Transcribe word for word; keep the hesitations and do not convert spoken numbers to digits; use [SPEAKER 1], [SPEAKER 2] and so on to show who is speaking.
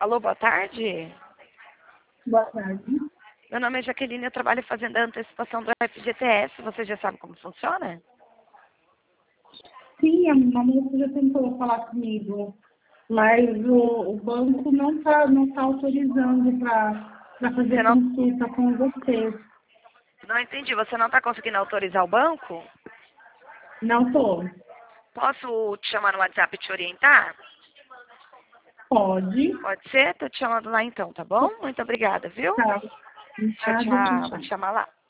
[SPEAKER 1] Alô, boa tarde.
[SPEAKER 2] Boa tarde.
[SPEAKER 1] Meu nome é Jaqueline, eu trabalho fazendo a antecipação do F G T S. Você já sabe como funciona?
[SPEAKER 2] Sim, a minha moça já tentou falar comigo, mas o, o banco não está não tá autorizando para
[SPEAKER 1] Você
[SPEAKER 2] fazer
[SPEAKER 1] não,
[SPEAKER 2] consulta com vocês.
[SPEAKER 1] não entendi. Você não está conseguindo autorizar o banco?
[SPEAKER 2] Não estou.
[SPEAKER 1] Posso te chamar no WhatsApp e te orientar?
[SPEAKER 2] Pode.
[SPEAKER 1] Pode ser? Tô te chamando lá então, tá bom? Muito obrigada, viu?
[SPEAKER 2] Tá.
[SPEAKER 1] Tchau,
[SPEAKER 2] Nada, tchau,
[SPEAKER 1] tchau. Vou
[SPEAKER 2] tchau.
[SPEAKER 1] te chamar lá.